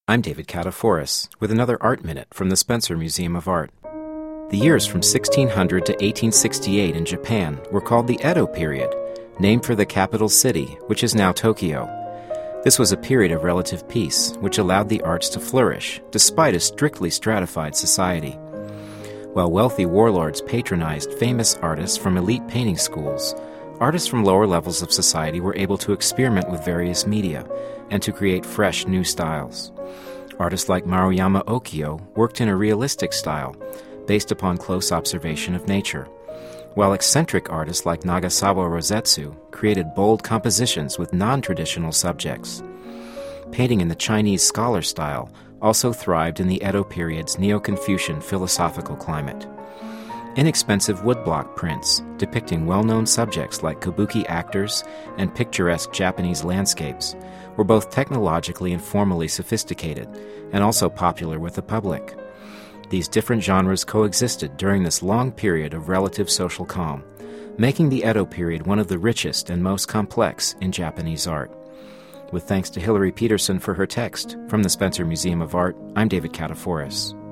I'm David Kataforis with another Art Minute from the Spencer Museum of Art. The years from 1600 to 1868 in Japan were called the Edo period, named for the capital city, which is now Tokyo. This was a period of relative peace, which allowed the arts to flourish, despite a strictly stratified society. While wealthy warlords patronized famous artists from elite painting schools, artists from lower levels of society were able to experiment with various media and to create fresh new styles. Artists like Maruyama Okio worked in a realistic style, based upon close observation of nature, while eccentric artists like Nagasawa Rosetsu created bold compositions with non-traditional subjects. Painting in the Chinese scholar style also thrived in the Edo period's Neo-Confucian philosophical climate. Inexpensive woodblock prints depicting well-known subjects like kabuki actors and picturesque Japanese landscapes were both technologically and formally sophisticated and also popular with the public. These different genres coexisted during this long period of relative social calm, making the Edo period one of the richest and most complex in Japanese art. With thanks to Hilary Peterson for her text, from the Spencer Museum of Art, I'm David Kataforis.